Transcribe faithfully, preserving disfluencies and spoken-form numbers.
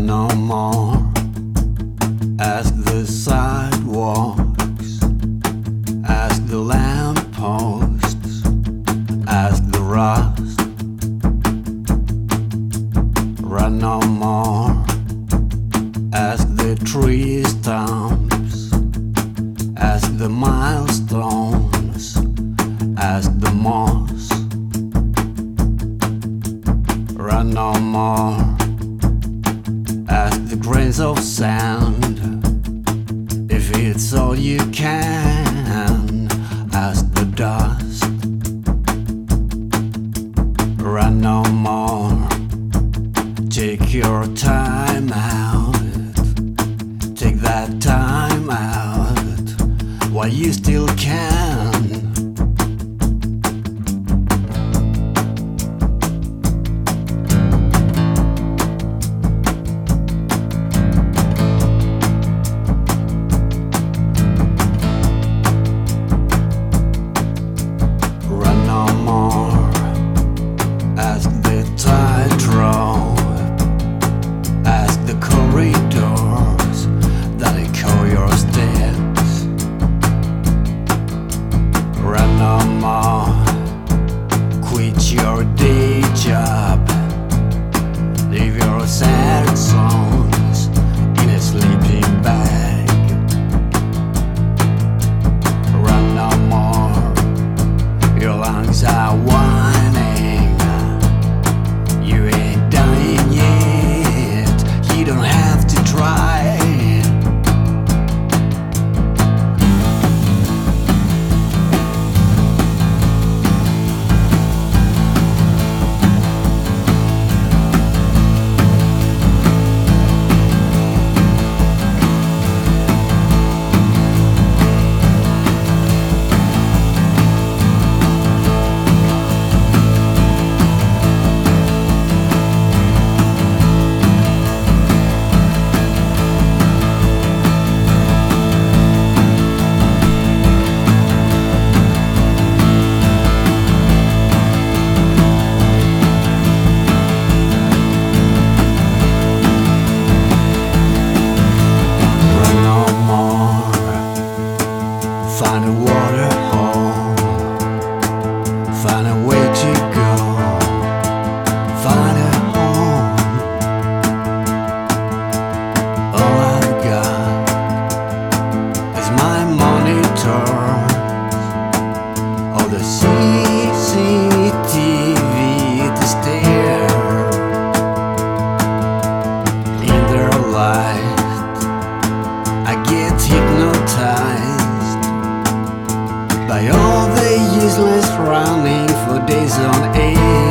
no more. Ask the sidewalks, ask the lampposts, ask the rust. Run no more. Ask the tree stumps, ask the milestones, ask the moss. Run no more. Ask the grains of sand if it's all you can. Ask the dust. Run no more. Take your time out. Take that time out while you still can. Run no more. Ask the tightrope, ask the corridors that echo your steps. Run no more. Quit your day job. Leave your sad songs in a sleeping bag. Run no more. Your lungs are whining. You ain't dying yet. You don't have to try. Find a water hole, find a way to go, find a home. All I've got is my monitors, all the C C T V to stare in their light. I get hypnotized by all the useless running for days on end.